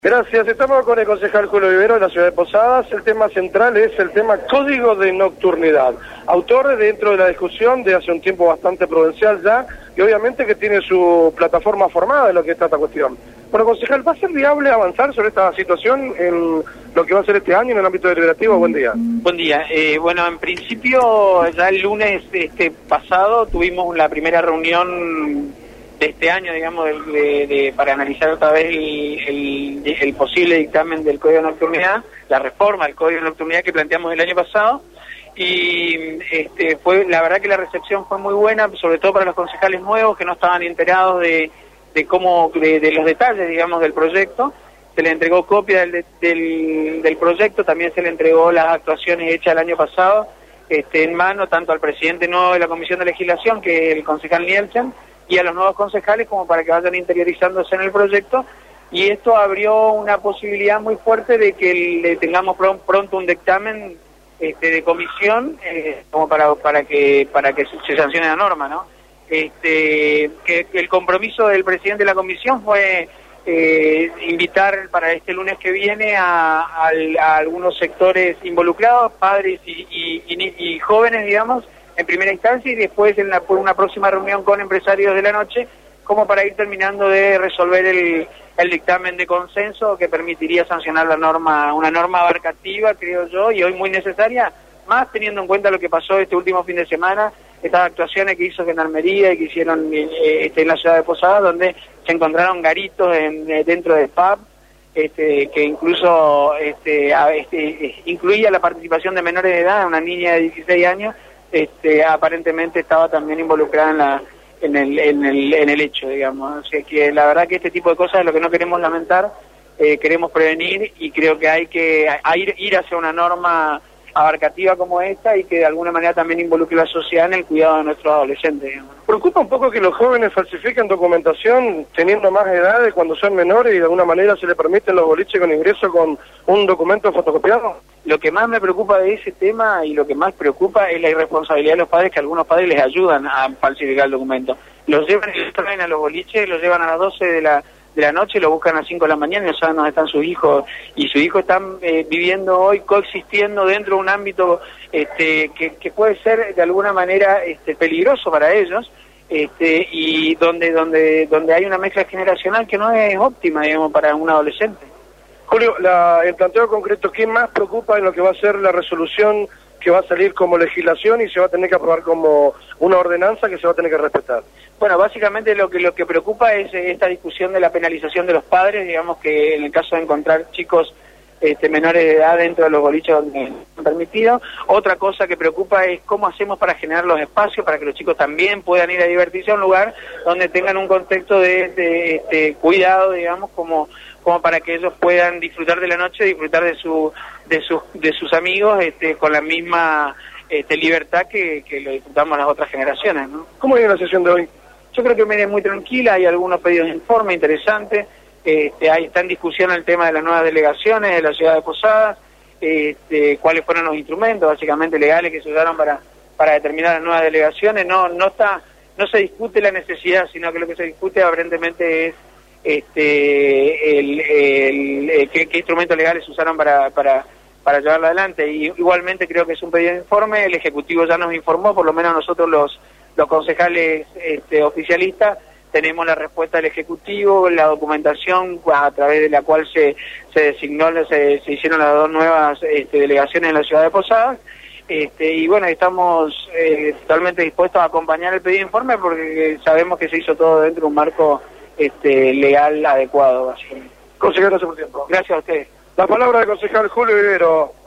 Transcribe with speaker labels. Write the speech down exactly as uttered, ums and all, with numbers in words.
Speaker 1: Gracias, estamos con el concejal Julio Vivero de la ciudad de Posadas. El tema central es el tema código de nocturnidad. Autor dentro de la discusión de hace un tiempo bastante prudencial ya, y obviamente que tiene su plataforma formada de lo que está esta cuestión. Bueno, concejal, ¿va a ser viable avanzar sobre esta situación en lo que va a ser este año en el ámbito deliberativo? Buen día.
Speaker 2: Buen día. Eh, bueno, en principio ya el lunes este pasado tuvimos la primera reunión de este año, digamos, de, de, de, para analizar otra vez el, el, el posible dictamen del Código de Nocturnidad, la reforma del Código de Nocturnidad que planteamos el año pasado, y este fue la verdad que la recepción fue muy buena, sobre todo para los concejales nuevos que no estaban enterados de, de cómo, de, de los detalles, digamos, del proyecto. Se le entregó copia del, del, del proyecto, también se le entregó las actuaciones hechas el año pasado, este, en mano, tanto al presidente nuevo de la Comisión de Legislación, que es el concejal Nielsen, y a los nuevos concejales como para que vayan interiorizándose en el proyecto, y esto abrió una posibilidad muy fuerte de que le tengamos pr pronto un dictamen este, de comisión eh, como para para que para que se sancione la norma, ¿no? Este, que, que el compromiso del presidente de la comisión fue eh, invitar para este lunes que viene a, a, a algunos sectores involucrados, padres y, y, y, y jóvenes, digamos, en primera instancia, y después en la, por una próxima reunión con empresarios de la noche, como para ir terminando de resolver el, el dictamen de consenso que permitiría sancionar la norma, una norma abarcativa, creo yo, y hoy muy necesaria, más teniendo en cuenta lo que pasó este último fin de semana, estas actuaciones que hizo Gendarmería y que hicieron eh, este, en la ciudad de Posadas, donde se encontraron garitos en, dentro del pub, este, que incluso este, a, este, incluía la participación de menores de edad, una niña de dieciséis años, Este, aparentemente estaba también involucrada en la en el en el en el hecho, digamos. O sea que la verdad que este tipo de cosas es lo que no queremos lamentar, eh, queremos prevenir, y creo que hay que a ir ir hacia una norma abarcativa como esta, y que de alguna manera también involucre a la sociedad en el cuidado de nuestros adolescentes, digamos.
Speaker 1: ¿Preocupa un poco que los jóvenes falsifiquen documentación teniendo más edad de cuando son menores y de alguna manera se les permiten los boliches con ingreso con un documento fotocopiado?
Speaker 2: Lo que más me preocupa de ese tema y lo que más preocupa es la irresponsabilidad de los padres, que algunos padres les ayudan a falsificar el documento. Los llevan y los traen a los boliches, los llevan a las doce de la de la noche, lo buscan a las cinco de la mañana y no saben dónde están sus hijos, y sus hijos están eh, viviendo hoy, coexistiendo dentro de un ámbito este, que, que puede ser de alguna manera este, peligroso para ellos, este, y donde donde donde hay una mezcla generacional que no es óptima, digamos, para un adolescente.
Speaker 1: Julio, la, el planteo concreto, ¿qué más preocupa en lo que va a ser la resolución que va a salir como legislación y se va a tener que aprobar como una ordenanza que se va a tener que respetar?
Speaker 2: Bueno, básicamente lo que lo que preocupa es esta discusión de la penalización de los padres, digamos, que en el caso de encontrar chicos este, menores de edad dentro de los boliches donde están permitidos. Otra cosa que preocupa es cómo hacemos para generar los espacios para que los chicos también puedan ir a divertirse a un lugar donde tengan un contexto de, de este, cuidado, digamos, como como para que ellos puedan disfrutar de la noche, disfrutar de su de sus de sus amigos este, con la misma este, libertad que, que lo disfrutamos las otras generaciones, ¿no?
Speaker 1: ¿Cómo viene la sesión de hoy?
Speaker 2: Yo creo que viene muy tranquila, hay algunos pedidos de informe interesantes, este, ahí está en discusión el tema de las nuevas delegaciones de la ciudad de Posadas, este, cuáles fueron los instrumentos básicamente legales que se usaron para para determinar las nuevas delegaciones. No no está no se discute la necesidad, sino que lo que se discute aparentemente es este el, el, el qué, qué instrumentos legales se usaron para para para llevarlo adelante. Y igualmente creo que es un pedido de informe, el Ejecutivo ya nos informó, por lo menos nosotros los los concejales este, oficialistas tenemos la respuesta del Ejecutivo, la documentación a través de la cual se se designó, se, se hicieron las dos nuevas este, delegaciones en la ciudad de Posadas, este, y bueno, estamos eh, totalmente dispuestos a acompañar el pedido de informe porque sabemos que se hizo todo dentro de un marco este, legal adecuado, básicamente.
Speaker 1: Concejal, gracias por el tiempo.
Speaker 2: Gracias a ustedes.
Speaker 1: La palabra del concejal Julio Vivero.